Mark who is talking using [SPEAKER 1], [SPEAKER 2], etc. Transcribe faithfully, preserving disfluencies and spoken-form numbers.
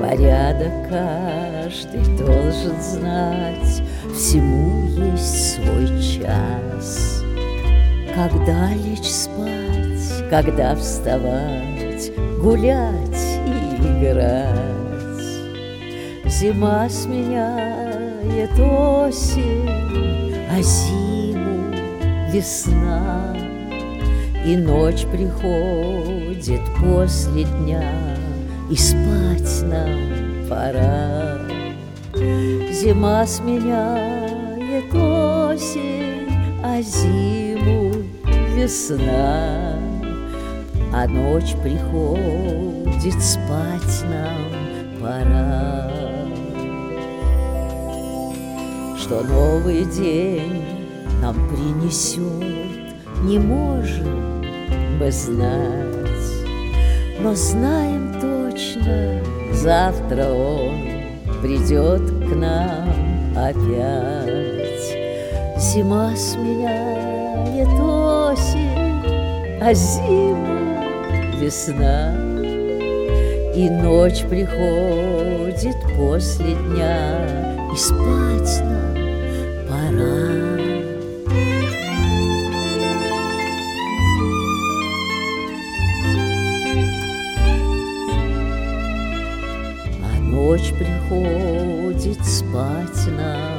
[SPEAKER 1] Порядок каждый должен знать, всему есть свой час. Когда лечь спать, когда вставать, гулять и играть. Зима сменяет осень, а зиму весна. И ночь приходит после дня, и спать нам пора. Зима сменяет осень, а зиму весна. А ночь приходит, спать нам пора. Что новый день нам принесет, не можем мы знать, но знаем точно, завтра он придет к нам опять. Зима сменяет осень, а зиму весна. И ночь приходит после дня, и спать нам пора. Ночь приходит, спать нам